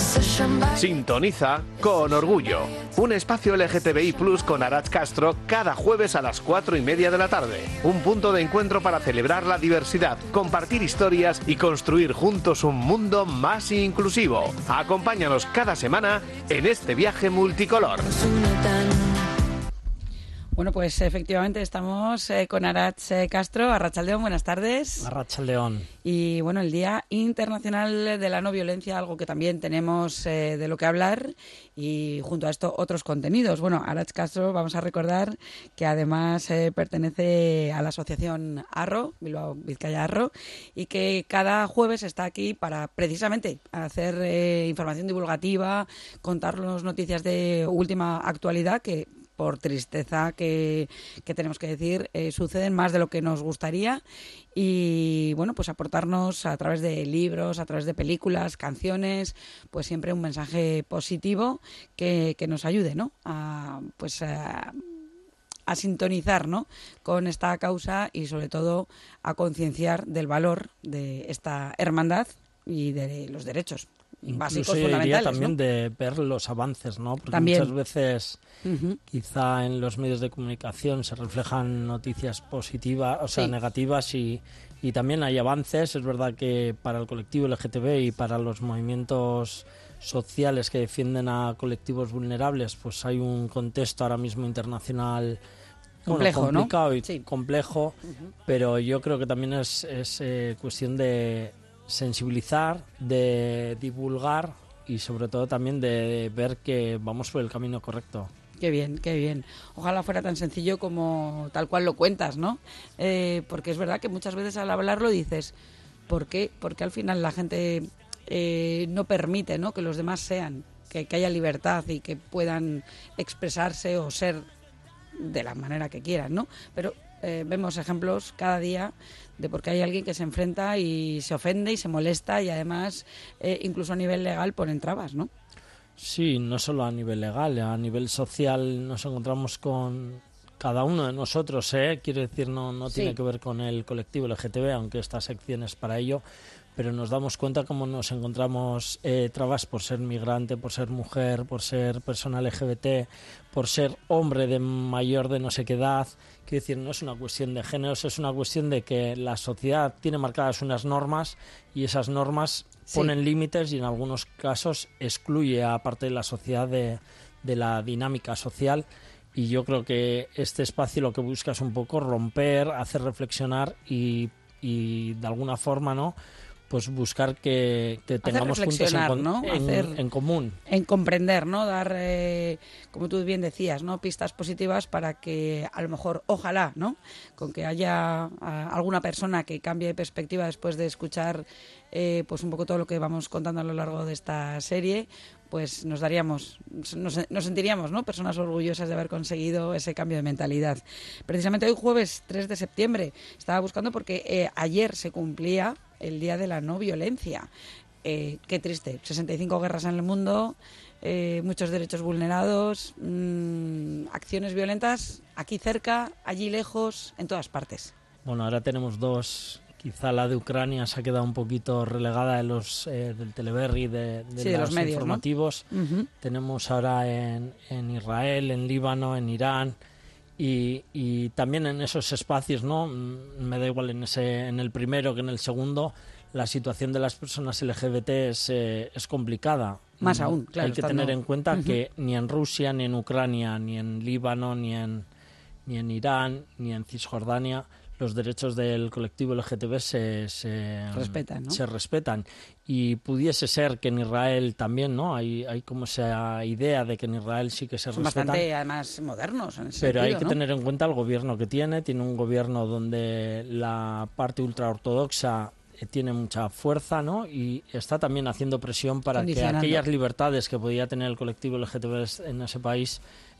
Sintoniza Con Orgullo, un espacio LGTBI+ con Arach Castro cada jueves a las 4:30 de la tarde. Un punto de encuentro para celebrar la diversidad, compartir historias y construir juntos un mundo más inclusivo. Acompáñanos cada semana en este viaje multicolor. Bueno, pues efectivamente estamos con Arach Castro. Arratsaldeon, buenas tardes. Arratsaldeon. Y bueno, el Día Internacional de la No Violencia, algo que también tenemos de lo que hablar, y junto a esto otros contenidos. Bueno, Arach Castro, vamos a recordar que además pertenece a la asociación Arro, Bilbao Vizcaya Arro, y que cada jueves está aquí para precisamente hacer información divulgativa, contarnos noticias de última actualidad que, por tristeza que tenemos que decir, suceden más de lo que nos gustaría, y bueno, pues aportarnos a través de libros, a través de películas, canciones, pues siempre un mensaje positivo que nos ayude, ¿no? a sintonizar, ¿no?, con esta causa, y sobre todo a concienciar del valor de esta hermandad y de los derechos básicos, incluso fundamentales, yo diría también, ¿no?, de ver los avances, ¿no? Porque también muchas veces quizá en los medios de comunicación se reflejan noticias positivas, o sea, negativas, y también hay avances. Es verdad que para el colectivo LGTB y para los movimientos sociales que defienden a colectivos vulnerables, pues hay un contexto ahora mismo internacional complejo, complicado, ¿no? y complejo, pero yo creo que también es cuestión de sensibilizar, de divulgar y sobre todo también de ver que vamos por el camino correcto. Qué bien, qué bien. Ojalá fuera tan sencillo como tal cual lo cuentas, ¿no? Porque es verdad que muchas veces al hablarlo dices, ¿por qué? Porque al final la gente no permite, ¿no?, que los demás sean, que haya libertad y que puedan expresarse o ser de la manera que quieran, ¿no? Pero vemos ejemplos cada día de por qué hay alguien que se enfrenta y se ofende y se molesta, y además incluso a nivel legal ponen trabas, ¿no? Sí, no solo a nivel legal, a nivel social nos encontramos con cada uno de nosotros, quiero decir, no tiene que ver con el colectivo LGTB, aunque esta sección es para ello, pero nos damos cuenta cómo nos encontramos trabas por ser migrante, por ser mujer, por ser persona LGBT, por ser hombre de mayor de no sé qué edad. Quiero decir, no es una cuestión de géneros, es una cuestión de que la sociedad tiene marcadas unas normas, y esas normas ponen límites, y en algunos casos excluye a parte de la sociedad de la dinámica social. Y yo creo que este espacio lo que busca es un poco romper, hacer reflexionar y de alguna forma, ¿no?, pues buscar que tengamos puntos en común. En comprender, ¿no? Dar, como tú bien decías, ¿no?, pistas positivas para que a lo mejor, ojalá, ¿no?, con que haya alguna persona que cambie de perspectiva después de escuchar pues un poco todo lo que vamos contando a lo largo de esta serie, pues nos sentiríamos, ¿no?, personas orgullosas de haber conseguido ese cambio de mentalidad. Precisamente hoy, jueves 3 de septiembre, estaba buscando porque ayer se cumplía el Día de la No Violencia. Qué triste, 65 guerras en el mundo, muchos derechos vulnerados, acciones violentas aquí cerca, allí lejos, en todas partes. Bueno, ahora tenemos dos. Quizá la de Ucrania se ha quedado un poquito relegada de los del Teleberri, de los medios informativos, ¿no? Tenemos ahora en Israel, en Líbano, en Irán, y también en esos espacios, ¿no? Me da igual en el primero que en el segundo, la situación de las personas LGBT es complicada. Más aún, claro. Hay que tener en cuenta que ni en Rusia, ni en Ucrania, ni en Líbano, ni en Irán, ni en Cisjordania, los derechos del colectivo LGTB se respetan, ¿no? Se respetan. Y pudiese ser que en Israel también, ¿no? Hay como esa idea de que en Israel sí que se respetan. Son bastante, además, modernos en ese pero sentido, hay que tener en cuenta el gobierno que tiene un gobierno donde la parte ultraortodoxa tiene mucha fuerza, ¿no? Y está también haciendo presión para que aquellas libertades que podía tener el colectivo LGTB en ese país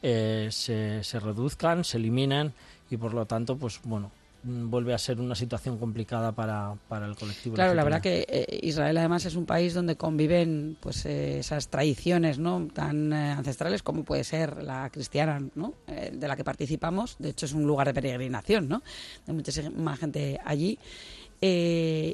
se reduzcan, se eliminen, y por lo tanto, pues bueno, vuelve a ser una situación complicada para el colectivo. Claro, LGTB. La verdad que Israel además es un país donde conviven pues esas tradiciones, ¿no?, tan ancestrales como puede ser la cristiana, ¿no?, de la que participamos. De hecho, es un lugar de peregrinación, ¿no?, de muchísima gente allí.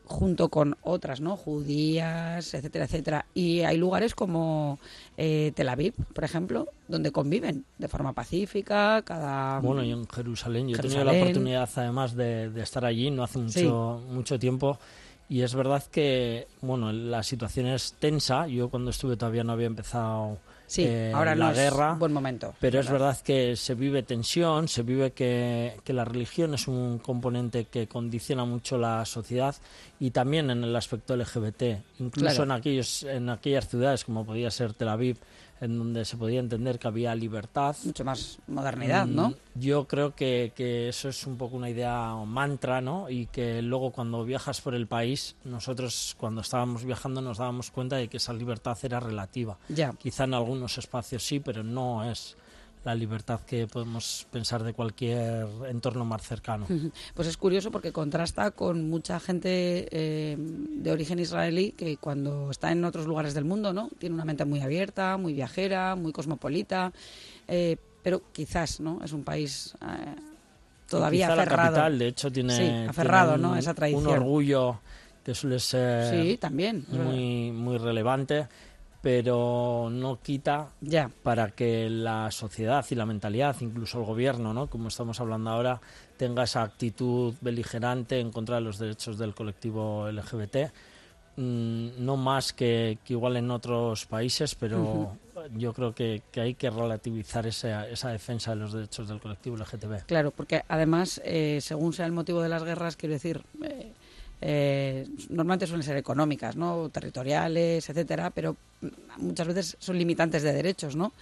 junto con otras, ¿no? Judías, etcétera, etcétera. Y hay lugares como Tel Aviv, por ejemplo, donde conviven de forma pacífica, Bueno, y en Jerusalén. Yo he tenido la oportunidad, además, de estar allí no hace mucho tiempo. Y es verdad que, bueno, la situación es tensa. Yo cuando estuve todavía no había empezado ahora la no guerra. Es buen momento. Pero es verdad que se vive tensión, se vive que la religión es un componente que condiciona mucho la sociedad, y también en el aspecto LGBT. Incluso en aquellas ciudades como podía ser Tel Aviv, en donde se podía entender que había libertad. Mucho más modernidad, ¿no? Yo creo que eso es un poco una idea o mantra, ¿no? Y que luego cuando viajas por el país, nosotros cuando estábamos viajando nos dábamos cuenta de que esa libertad era relativa. Ya. Quizá en algunos espacios sí, pero no es la libertad que podemos pensar de cualquier entorno más cercano. Pues es curioso porque contrasta con mucha gente de origen israelí que cuando está en otros lugares del mundo, ¿no? Tiene una mente muy abierta, muy viajera, muy cosmopolita, pero quizás, ¿no? Es un país todavía quizá aferrado. La capital, de hecho, tiene ¿no? Esa tradición. Un orgullo que suele ser también, muy relevante, pero no quita para que la sociedad y la mentalidad, incluso el gobierno, ¿no? Como estamos hablando ahora, tenga esa actitud beligerante en contra de los derechos del colectivo LGBT. No más que igual en otros países, pero yo creo que hay que relativizar esa defensa de los derechos del colectivo LGTB. Claro, porque además, según sea el motivo de las guerras, quiero decir... normalmente suelen ser económicas, ¿no? Territoriales, etcétera, pero muchas veces son limitantes de derechos, ¿no?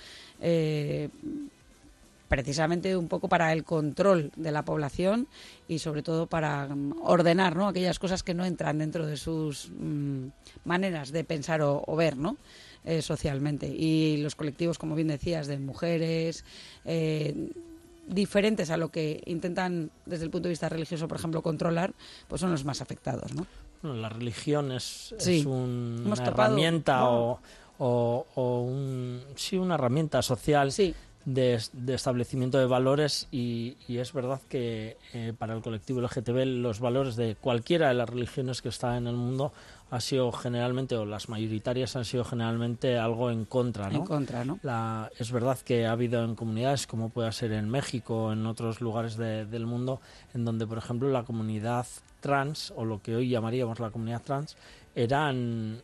Precisamente un poco para el control de la población y sobre todo para ordenar, ¿no? Aquellas cosas que no entran dentro de sus maneras de pensar o ver, ¿no? Socialmente. Y los colectivos, como bien decías, de mujeres, diferentes a lo que intentan desde el punto de vista religioso, por ejemplo, controlar, pues son los más afectados, ¿no? Bueno, la religión es una herramienta una herramienta social de establecimiento de valores, y es verdad que para el colectivo LGTB los valores de cualquiera de las religiones que está en el mundo ha sido generalmente, o las mayoritarias han sido generalmente algo en contra, ¿no? En contra, ¿no? Es verdad que ha habido en comunidades, como pueda ser en México o en otros lugares del mundo, en donde, por ejemplo, la comunidad trans, o lo que hoy llamaríamos la comunidad trans, eran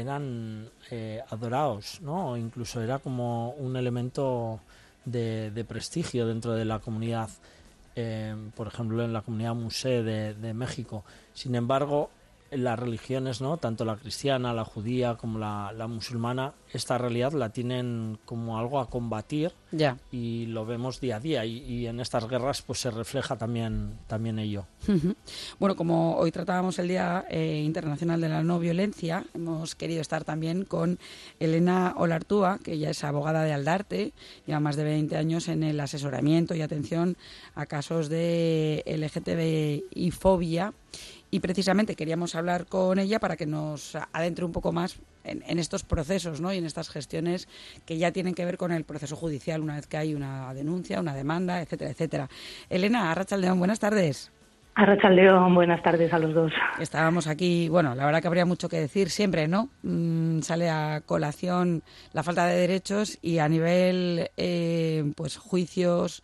adorados, ¿no? O incluso era como un elemento de prestigio dentro de la comunidad, por ejemplo, en la comunidad Musé de México. Sin embargo, las religiones, ¿no? Tanto la cristiana, la judía como la musulmana, esta realidad la tienen como algo a combatir, y lo vemos día a día, y en estas guerras pues se refleja también ello. Bueno, como hoy tratábamos el Día Internacional de la No Violencia, hemos querido estar también con Elena Olartúa, que ella es abogada de Aldarte, lleva más de 20 años en el asesoramiento y atención a casos de LGTBI fobia. Y precisamente queríamos hablar con ella para que nos adentre un poco más en estos procesos, ¿no? Y en estas gestiones que ya tienen que ver con el proceso judicial, una vez que hay una denuncia, una demanda, etcétera, etcétera. Elena, Arratsaldeon, buenas tardes. Arratsaldeon, buenas tardes a los dos. Estábamos aquí, bueno, la verdad que habría mucho que decir siempre, ¿no? Sale a colación la falta de derechos, y a nivel, pues, juicios,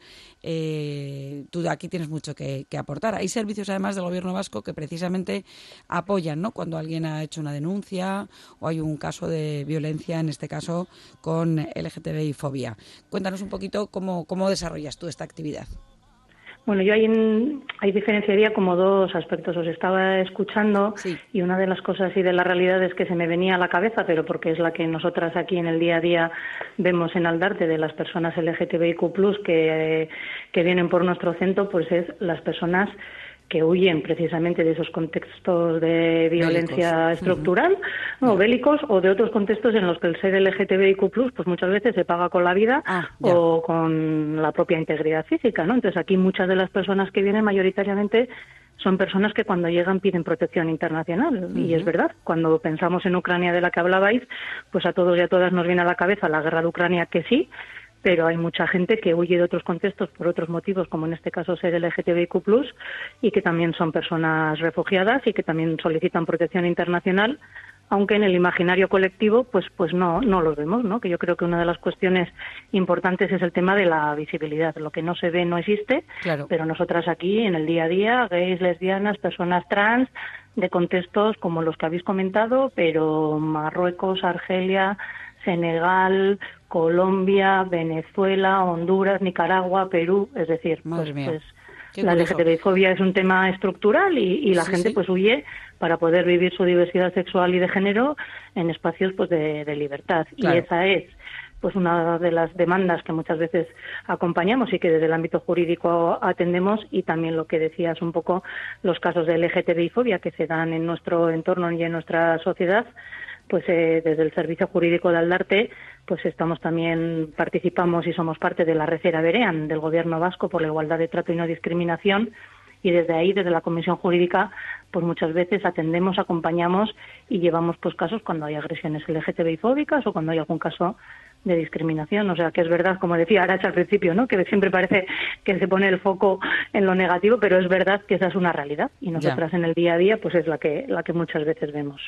tú aquí tienes mucho que aportar. Hay servicios, además, del Gobierno vasco que precisamente apoyan, ¿no? Cuando alguien ha hecho una denuncia o hay un caso de violencia, en este caso con LGTBI fobia. Cuéntanos un poquito cómo desarrollas tú esta actividad. Bueno, yo ahí diferenciaría como dos aspectos. Os estaba escuchando y una de las cosas y de las realidades que se me venía a la cabeza, pero porque es la que nosotras aquí en el día a día vemos en Aldarte, de las personas LGTBIQ+, que vienen por nuestro centro, pues es las personas que huyen precisamente de esos contextos de violencia estructural, o bélicos, o de otros contextos en los que el ser LGTBIQ+, pues muchas veces se paga con la vida o con la propia integridad física, ¿no? Entonces aquí muchas de las personas que vienen mayoritariamente son personas que cuando llegan piden protección internacional. Y es verdad, cuando pensamos en Ucrania, de la que hablabais, pues a todos y a todas nos viene a la cabeza la guerra de Ucrania, que sí, pero hay mucha gente que huye de otros contextos por otros motivos, como en este caso ser LGTBIQ+, y que también son personas refugiadas y que también solicitan protección internacional, aunque en el imaginario colectivo pues no los vemos, ¿no? Que yo creo que una de las cuestiones importantes es el tema de la visibilidad. Lo que no se ve no existe, claro. Pero nosotras aquí en el día a día, gays, lesbianas, personas trans, de contextos como los que habéis comentado, pero Marruecos, Argelia, Senegal, Colombia, Venezuela, Honduras, Nicaragua, Perú, es decir, pues la LGTBI-fobia es un tema estructural y la gente pues huye para poder vivir su diversidad sexual y de género en espacios pues de libertad. Claro. Y esa es pues una de las demandas que muchas veces acompañamos y que desde el ámbito jurídico atendemos, y también lo que decías un poco, los casos de LGTBI-fobia que se dan en nuestro entorno y en nuestra sociedad. Pues desde el Servicio Jurídico de Aldarte pues participamos y somos parte de la Red Eraberean del Gobierno vasco por la igualdad de trato y no discriminación, y desde ahí, desde la Comisión Jurídica, pues muchas veces atendemos, acompañamos y llevamos pues casos cuando hay agresiones LGTBI-fóbicas o cuando hay algún caso de discriminación. O sea, que es verdad, como decía Arantxa al principio, ¿no? Que siempre parece que se pone el foco en lo negativo, pero es verdad que esa es una realidad y nosotras en el día a día pues es la que muchas veces vemos.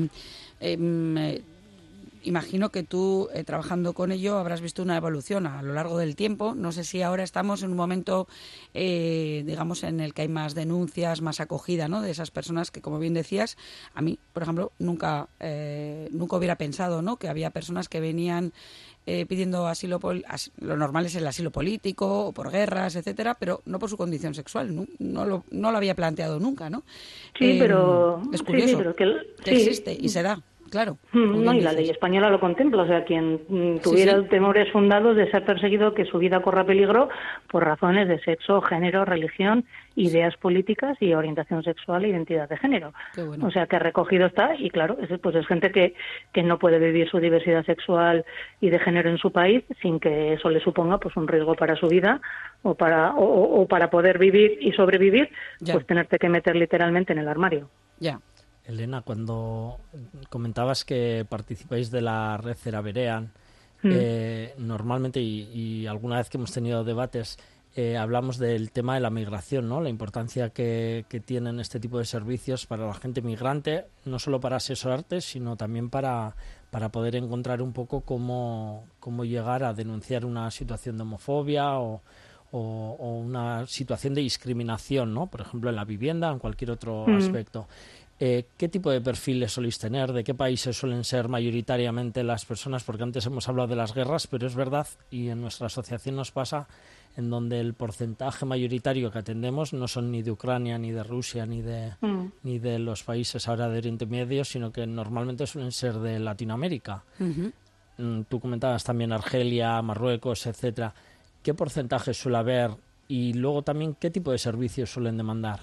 Imagino que tú, trabajando con ello, habrás visto una evolución a lo largo del tiempo. No sé si ahora estamos en un momento, digamos, en el que hay más denuncias, más acogida, ¿no?, de esas personas que, como bien decías, a mí, por ejemplo, nunca hubiera pensado, ¿no?, que había personas que venían pidiendo asilo, lo normal es el asilo político o por guerras, etcétera, pero no por su condición sexual. No lo había planteado nunca, ¿no? Sí, pero es curioso, pero que existe y se da. Claro. No, y la ley española lo contempla. O sea, quien tuviera temores fundados de ser perseguido, que su vida corra peligro por razones de sexo, género, religión, ideas políticas y orientación sexual e identidad de género. Qué bueno. O sea, que recogido está, y claro, es gente que no puede vivir su diversidad sexual y de género en su país sin que eso le suponga pues un riesgo para su vida o para poder vivir y sobrevivir, pues tenerte que meter literalmente en el armario. Ya. Elena, cuando comentabas que participáis de la Red Eraberean, normalmente y alguna vez que hemos tenido debates, hablamos del tema de la migración, ¿no? La importancia que tienen este tipo de servicios para la gente migrante, no solo para asesorarte, sino también para poder encontrar un poco cómo llegar a denunciar una situación de homofobia o una situación de discriminación, ¿no? Por ejemplo, en la vivienda, en cualquier otro aspecto. ¿Qué tipo de perfiles soléis tener? ¿De qué países suelen ser mayoritariamente las personas? Porque antes hemos hablado de las guerras, pero es verdad, y en nuestra asociación nos pasa, en donde el porcentaje mayoritario que atendemos no son ni de Ucrania, ni de Rusia, ni de los países ahora de Oriente Medio, sino que normalmente suelen ser de Latinoamérica. Tú comentabas también Argelia, Marruecos, etcétera. ¿Qué porcentaje suele haber? Y luego también, ¿qué tipo de servicios suelen demandar?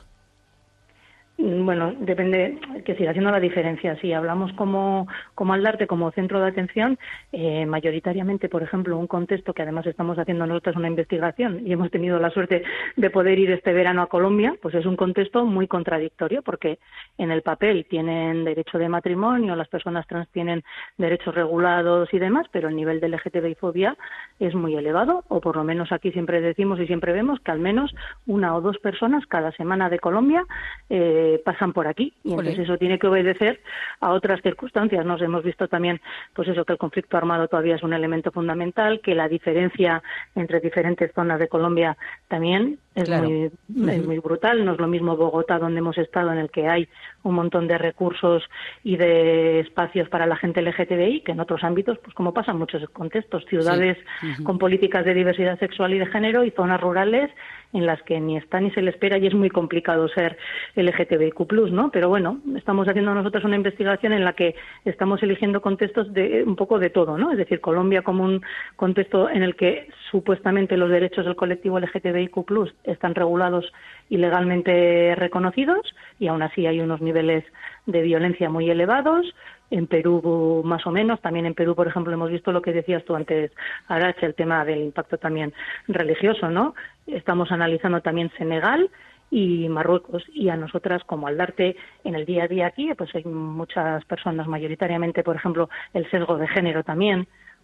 Bueno, depende, que siga haciendo la diferencia. Si hablamos como Aldarte, como centro de atención, mayoritariamente, por ejemplo, un contexto que además estamos haciendo nosotros una investigación y hemos tenido la suerte de poder ir este verano a Colombia, pues es un contexto muy contradictorio, porque en el papel tienen derecho de matrimonio, las personas trans tienen derechos regulados y demás, pero el nivel de LGTBI-fobia es muy elevado, o por lo menos aquí siempre decimos y siempre vemos que al menos una o dos personas cada semana de Colombia pasan por aquí, y entonces eso tiene que obedecer a otras circunstancias. Nos hemos visto también pues eso, que el conflicto armado todavía es un elemento fundamental, que la diferencia entre diferentes zonas de Colombia también es muy brutal. No es lo mismo Bogotá, donde hemos estado, en el que hay un montón de recursos y de espacios para la gente LGTBI, que en otros ámbitos, pues como pasa en muchos contextos, ciudades con políticas de diversidad sexual y de género, y zonas rurales en las que ni está ni se le espera, y es muy complicado ser LGTBIQ+, ¿no? Pero bueno, estamos haciendo nosotros una investigación en la que estamos eligiendo contextos de un poco de todo, ¿no? Es decir, Colombia como un contexto en el que supuestamente los derechos del colectivo LGTBIQ+ están regulados y legalmente reconocidos, y aún así hay unos niveles de violencia muy elevados. En Perú más o menos, también en Perú, por ejemplo, hemos visto lo que decías tú antes, Arantxa, el tema del impacto también religioso, ¿no? Estamos analizando también Senegal y Marruecos, y a nosotras como Aldarte en el día a día aquí, pues hay muchas personas, mayoritariamente, por ejemplo, el sesgo de género también,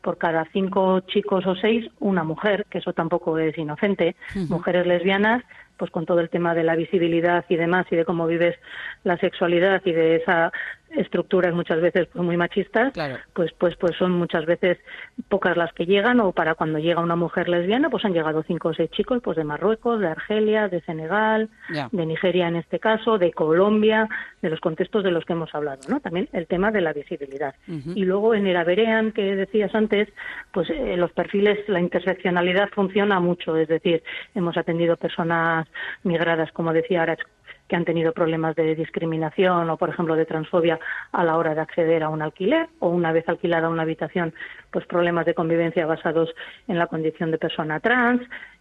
por cada 5 chicos o 6, una mujer, que eso tampoco es inocente, mujeres lesbianas, pues con todo el tema de la visibilidad y demás, y de cómo vives la sexualidad y de esa estructuras muchas veces pues muy machistas, claro. pues son muchas veces pocas las que llegan, o para cuando llega una mujer lesbiana pues han llegado 5 o 6 chicos pues de Marruecos, de Argelia, de Senegal, de Nigeria en este caso, de Colombia, de los contextos de los que hemos hablado, ¿no? También el tema de la visibilidad. Y luego en Era Berean, que decías antes, pues los perfiles, la interseccionalidad funciona mucho, es decir, hemos atendido personas migradas, como decía Arach, que han tenido problemas de discriminación o, por ejemplo, de transfobia a la hora de acceder a un alquiler, o una vez alquilada una habitación, pues problemas de convivencia basados en la condición de persona trans,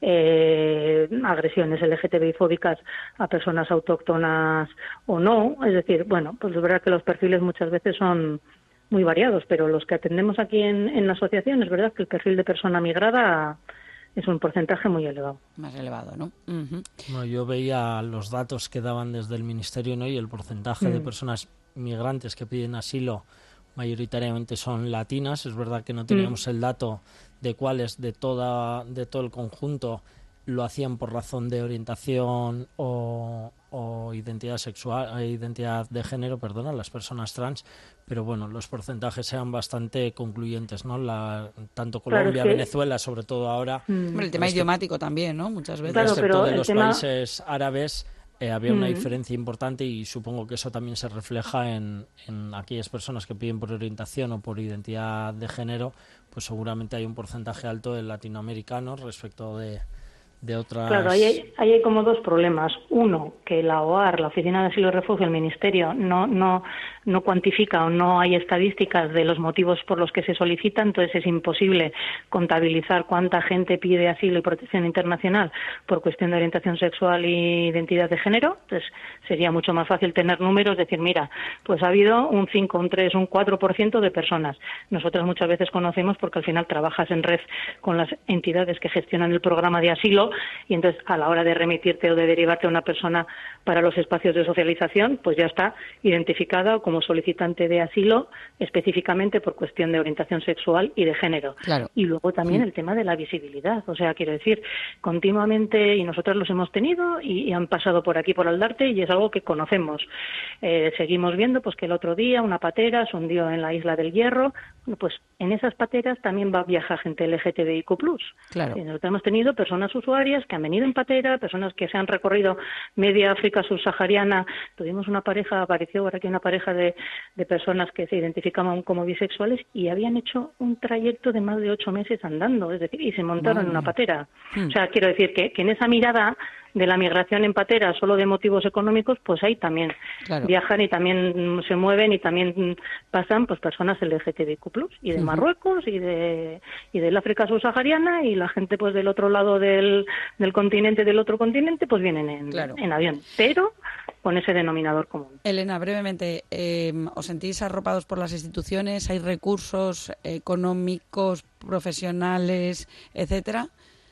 agresiones LGTBI-fóbicas a personas autóctonas o no. Es decir, bueno, pues es verdad que los perfiles muchas veces son muy variados, pero los que atendemos aquí en la asociación es verdad que el perfil de persona migrada es un porcentaje muy elevado. Más elevado, ¿no? Bueno, yo veía los datos que daban desde el Ministerio, ¿no? Y el porcentaje de personas migrantes que piden asilo mayoritariamente son latinas. Es verdad que no teníamos el dato de cuáles de todo el conjunto lo hacían por razón de orientación o identidad sexual, identidad de género, las personas trans, pero bueno, los porcentajes eran bastante concluyentes, ¿no? Tanto Colombia, Venezuela, sobre todo ahora. El tema idiomático también, ¿no? Muchas veces. Claro, excepto de los países árabes, había una diferencia importante, y supongo que eso también se refleja en aquellas personas que piden por orientación o por identidad de género, pues seguramente hay un porcentaje alto de latinoamericanos respecto de otras... Claro, ahí hay como dos problemas. Uno, que la OAR, la Oficina de Asilo y Refugio, el Ministerio, no cuantifica o no hay estadísticas de los motivos por los que se solicita, entonces es imposible contabilizar cuánta gente pide asilo y protección internacional por cuestión de orientación sexual y identidad de género. Entonces sería mucho más fácil tener números, decir, mira, pues ha habido un 5, un 3, un 4% de personas. Nosotros muchas veces conocemos porque al final trabajas en red con las entidades que gestionan el programa de asilo, y entonces a la hora de remitirte o de derivarte a una persona para los espacios de socialización, pues ya está identificada como solicitante de asilo específicamente por cuestión de orientación sexual y de género. Claro. Y luego también el tema de la visibilidad, o sea, quiero decir, continuamente, y nosotros los hemos tenido y han pasado por aquí por Aldarte, y es algo que conocemos. Seguimos viendo pues que el otro día una patera se hundió en la Isla del Hierro. Bueno, pues en esas pateras también viaja gente LGTBIQ+. Claro. Nosotros hemos tenido personas usuarias que han venido en patera, personas que se han recorrido media África subsahariana. Tuvimos una pareja, apareció ahora aquí una pareja de personas que se identificaban como bisexuales y habían hecho un trayecto de más de 8 meses andando, es decir, y se montaron en una patera. O sea, quiero decir que en esa mirada de la migración en patera solo de motivos económicos, pues ahí también viajan y también se mueven y también pasan pues personas LGTBIQ+, y de Marruecos y del África subsahariana, y la gente pues del otro lado del continente, del otro continente, pues vienen en avión, pero con ese denominador común. Elena, brevemente, ¿os sentís arropados por las instituciones? ¿Hay recursos económicos, profesionales, etcétera?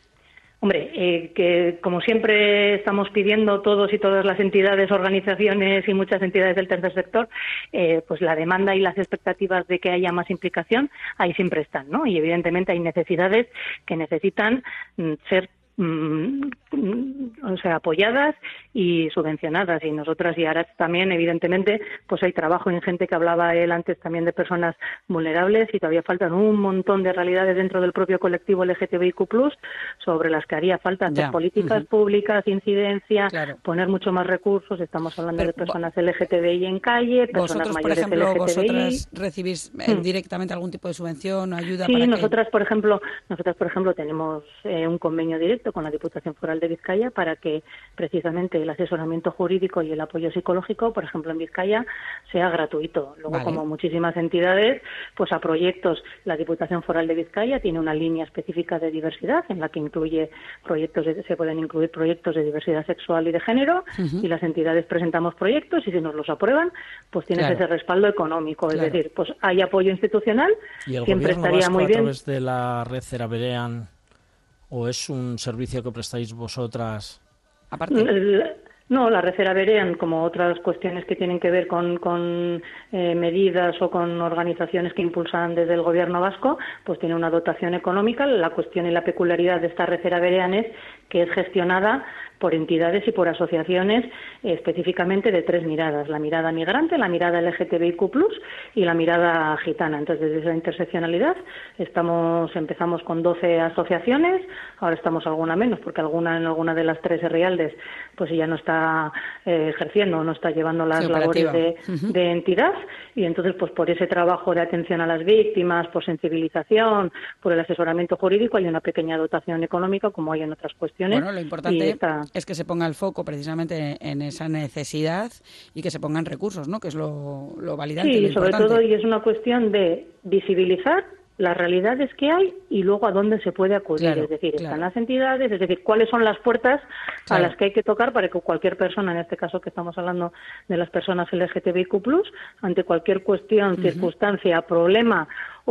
Hombre, que como siempre estamos pidiendo todos y todas las entidades, organizaciones y muchas entidades del tercer sector, pues la demanda y las expectativas de que haya más implicación ahí siempre están, ¿no? Y evidentemente hay necesidades que necesitan ser apoyadas y subvencionadas, y nosotras y Arach también, evidentemente, pues hay trabajo ingente, que hablaba él antes también de personas vulnerables, y todavía faltan un montón de realidades dentro del propio colectivo LGTBIQ+, sobre las que haría falta hacer políticas públicas, incidencia, poner mucho más recursos. Estamos hablando de personas LGTBI en calle, personas mayores por ejemplo, LGTBI. ¿Vosotras recibís directamente algún tipo de subvención o ayuda? Sí, para nosotras, por ejemplo, tenemos un convenio directo con la Diputación Foral de Vizcaya para que precisamente el asesoramiento jurídico y el apoyo psicológico, por ejemplo, en Vizcaya, sea gratuito. Luego, como muchísimas entidades, pues a proyectos, la Diputación Foral de Vizcaya tiene una línea específica de diversidad en la que incluye se pueden incluir proyectos de diversidad sexual y de género, y las entidades presentamos proyectos, y si nos los aprueban, pues tienes ese respaldo económico. Es decir, pues hay apoyo institucional, ¿Y el siempre gobierno estaría vasco, muy a bien. través de la red Era Berean, o es un servicio que prestáis vosotras? Aparte. No, la Red Feraberean, como otras cuestiones que tienen que ver con medidas o con organizaciones que impulsan desde el Gobierno vasco, pues tiene una dotación económica. La cuestión y la peculiaridad de esta Red Feraberean es que es gestionada por entidades y por asociaciones específicamente de 3 miradas: la mirada migrante, la mirada LGTBIQ+, y la mirada gitana. Entonces, desde esa interseccionalidad empezamos con 12 asociaciones, ahora estamos alguna menos, porque en alguna de las 3 herrialdes pues ya no está ejerciendo, no está llevando las labores de entidad, y entonces pues por ese trabajo de atención a las víctimas, por sensibilización, por el asesoramiento jurídico, hay una pequeña dotación económica, como hay en otras cuestiones. Bueno, lo importante es que se ponga el foco precisamente en esa necesidad y que se pongan recursos, ¿no? Que es lo validante. Sí, lo sobre importante. todo, y es una cuestión de visibilizar las realidades que hay y luego a dónde se puede acudir. Claro, es decir, claro. están las entidades, es decir, cuáles son las puertas Claro. a las que hay que tocar para que cualquier persona, en este caso que estamos hablando de las personas LGTBIQ+, ante cualquier cuestión, circunstancia, problema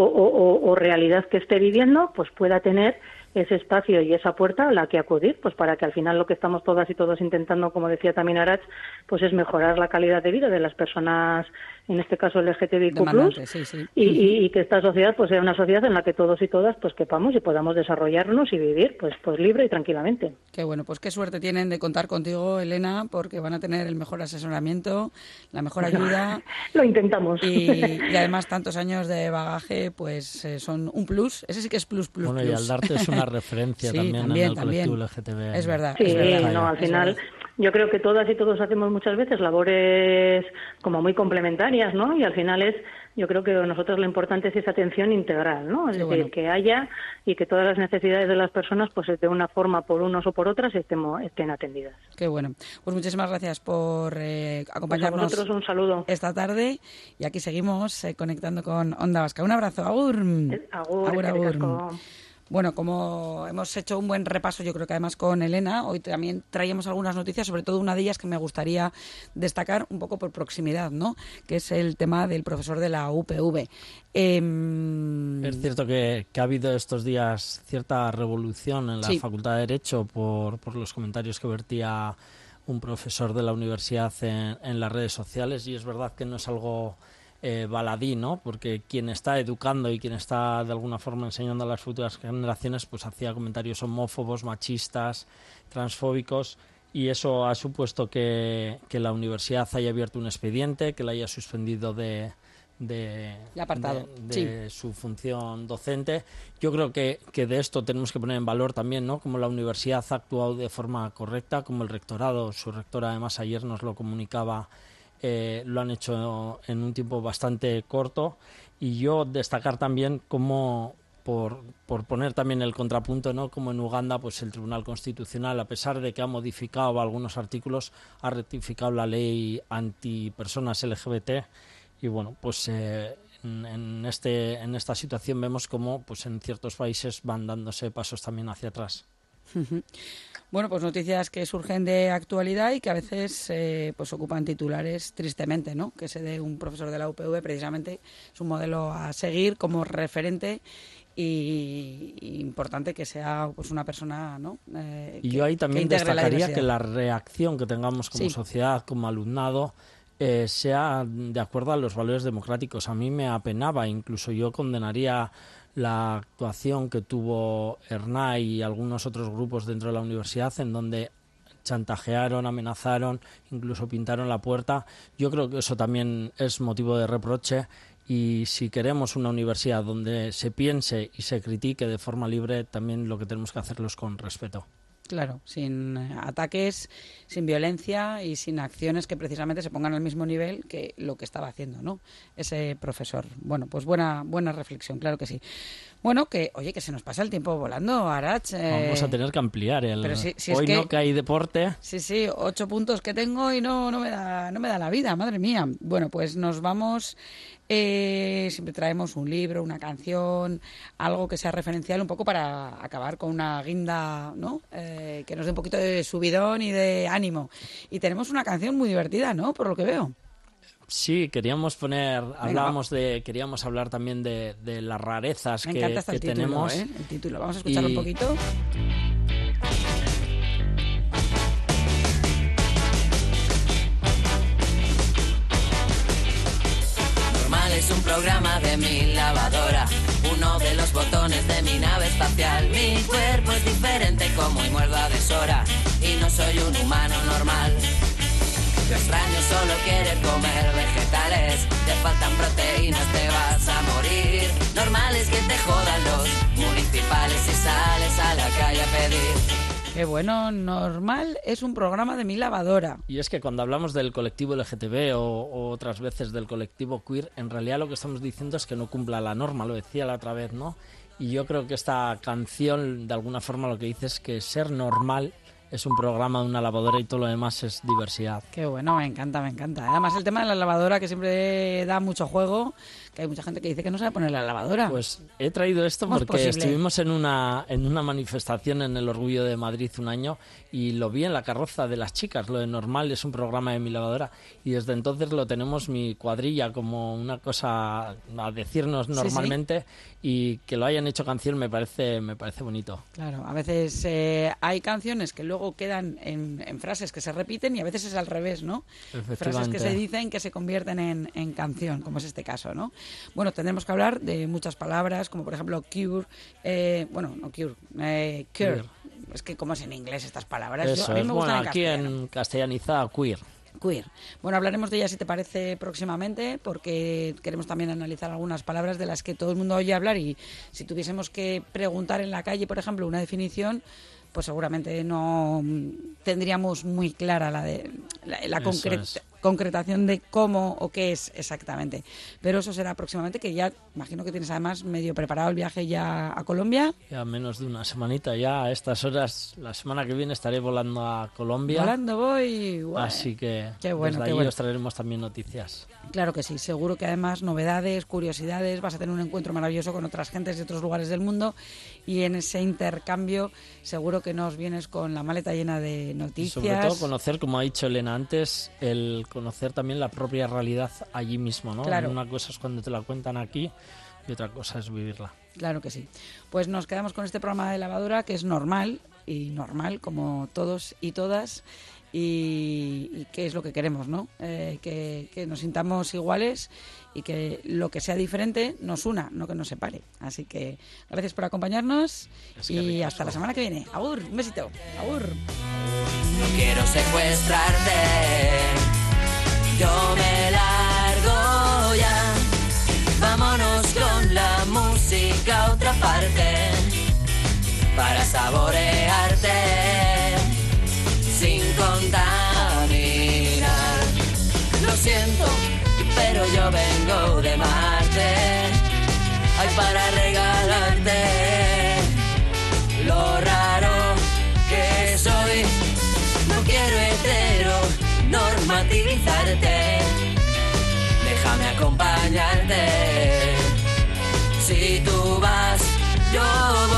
o realidad que esté viviendo, pues pueda tener ese espacio y esa puerta a la que acudir, pues para que al final lo que estamos todas y todos intentando, como decía también Arach, pues es mejorar la calidad de vida de las personas, en este caso LGTBIQ+, sí. y que esta sociedad pues sea una sociedad en la que todos y todas pues quepamos y podamos desarrollarnos y vivir pues libre y tranquilamente. Qué bueno, pues qué suerte tienen de contar contigo, Elena, porque van a tener el mejor asesoramiento, la mejor ayuda. Lo intentamos. Y además tantos años de bagaje, pues son un plus. Ese sí que es plus. Bueno, y al darte es una referencia sí, también en el colectivo LGTB. Es verdad. Sí, es verdad, no, al es final verdad. yo creo que todas y todos hacemos muchas veces labores como muy complementarias, ¿no? Y al final yo creo que nosotros lo importante es esa atención integral, ¿no? Es decir, que haya y que todas las necesidades de las personas, pues de una forma, por unos o por otras, estén atendidas. Qué bueno. Pues muchísimas gracias por acompañarnos. Pues a vosotros un saludo. Esta tarde, y aquí seguimos conectando con Onda Vasca. Un abrazo. Agur. Agur. Bueno, como hemos hecho un buen repaso, yo creo que además con Elena, hoy también traíamos algunas noticias, sobre todo una de ellas que me gustaría destacar un poco por proximidad, ¿no? Que es el tema del profesor de la UPV. Es cierto que ha habido estos días cierta revolución en la Facultad de Derecho por los comentarios que vertía un profesor de la universidad en las redes sociales, y es verdad que no es algo baladí, ¿no? Porque quien está educando y quien está de alguna forma enseñando a las futuras generaciones pues hacía comentarios homófobos, machistas, transfóbicos, y eso ha supuesto que la universidad haya abierto un expediente, que la haya suspendido de su función docente. Yo creo que de esto tenemos que poner en valor también, ¿no? Como la universidad ha actuado de forma correcta, como el rectorado, su rectora además ayer nos lo comunicaba, lo han hecho en un tiempo bastante corto, y yo destacar también como por poner también el contrapunto, ¿no? Como en Uganda, pues el Tribunal Constitucional, a pesar de que ha modificado algunos artículos, ha rectificado la ley antipersonas LGBT, y bueno, pues en esta situación vemos como pues en ciertos países van dándose pasos también hacia atrás. Bueno, pues noticias que surgen de actualidad y que a veces pues ocupan titulares tristemente, ¿no? Que se dé un profesor de la UPV precisamente es un modelo a seguir como referente, y importante que sea pues una persona, ¿no? Y yo ahí también destacaría que la reacción que tengamos como sociedad, como alumnado, sea de acuerdo a los valores democráticos. A mí me apenaba, incluso yo condenaría la actuación que tuvo Ernai y algunos otros grupos dentro de la universidad, en donde chantajearon, amenazaron, incluso pintaron la puerta. Yo creo que eso también es motivo de reproche, y si queremos una universidad donde se piense y se critique de forma libre, también lo que tenemos que hacerlo es con respeto. Claro, sin ataques, sin violencia y sin acciones que precisamente se pongan al mismo nivel que lo que estaba haciendo, ¿no? Ese profesor. Bueno, pues buena reflexión, claro que sí. Bueno, que se nos pasa el tiempo volando, Arach. Vamos a tener que ampliar si hoy es no que hay deporte. Sí, 8 puntos que tengo y no me da la vida, madre mía. Bueno, pues nos vamos. Siempre traemos un libro, una canción, algo que sea referencial un poco para acabar con una guinda, ¿no? Que nos dé un poquito de subidón y de ánimo. Y tenemos una canción muy divertida, ¿no? Por lo que veo. Sí, queríamos hablar también de las rarezas que tenemos. El título, vamos a escucharlo un poquito. programa de mi lavadora, uno de los botones de mi nave espacial. Mi cuerpo es diferente como y muerdo a deshora, y no soy un humano normal. Lo extraño solo querer comer vegetales, te faltan proteínas, te vas a morir. Normal es que te jodan los municipales si sales a la calle a pedir. Qué bueno, Normal es un programa de mi lavadora. Y es que cuando hablamos del colectivo LGTB o otras veces del colectivo queer, en realidad lo que estamos diciendo es que no cumpla la norma, lo decía la otra vez, ¿no? Y yo creo que esta canción, de alguna forma, lo que dice es que ser normal es un programa de una lavadora y todo lo demás es diversidad. Qué bueno, me encanta, me encanta. Además, el tema de la lavadora, que siempre da mucho juego, que hay mucha gente que dice que no sabe poner la lavadora. Pues he traído esto porque estuvimos en una manifestación en el Orgullo de Madrid un año y lo vi en la carroza de las chicas. Lo de Normal es un programa de mi lavadora y desde entonces lo tenemos mi cuadrilla como una cosa a decirnos normalmente. Sí. Y que lo hayan hecho canción me parece bonito. Claro, a veces hay canciones que luego quedan en frases que se repiten y a veces es al revés, ¿no? Frases que se dicen que se convierten en canción, como es este caso, ¿no? Bueno, tendremos que hablar de muchas palabras, como por ejemplo cure, cure. Es que como es en inglés estas palabras. Eso, a mí me gustan aquí en castellanizada queer. Bueno, hablaremos de ellas si te parece próximamente, porque queremos también analizar algunas palabras de las que todo el mundo oye hablar y si tuviésemos que preguntar en la calle, por ejemplo, una definición, pues seguramente no tendríamos muy clara la concretación de cómo o qué es exactamente. Pero eso será próximamente, que ya imagino que tienes además medio preparado el viaje ya a Colombia. Ya menos de una semanita ya, a estas horas, la semana que viene estaré volando a Colombia. Volando voy. Bueno, así que qué bueno, desde ahí os traeremos también noticias. Claro que sí, seguro que además novedades, curiosidades, vas a tener un encuentro maravilloso con otras gentes de otros lugares del mundo y en ese intercambio seguro que nos vienes con la maleta llena de noticias. Y sobre todo conocer, como ha dicho Elena antes, el conocer también la propia realidad allí mismo, ¿no? Claro. Una cosa es cuando te la cuentan aquí y otra cosa es vivirla. Claro que sí. Pues nos quedamos con este programa de lavadora que es normal y normal como todos y todas. Y qué es lo que queremos, ¿no? Que nos sintamos iguales y que lo que sea diferente nos una, no que nos separe. Así que gracias por acompañarnos y hasta la semana que viene. Agur, un besito. Agur. No quiero secuestrarte, yo me largo ya. Vámonos con la música a otra parte para saborearte sin contaminar. Lo siento, pero yo vengo de Marte, hay para regalarte lo raro que soy. No quiero heteronormativizarte, déjame acompañarte. Si tú vas, yo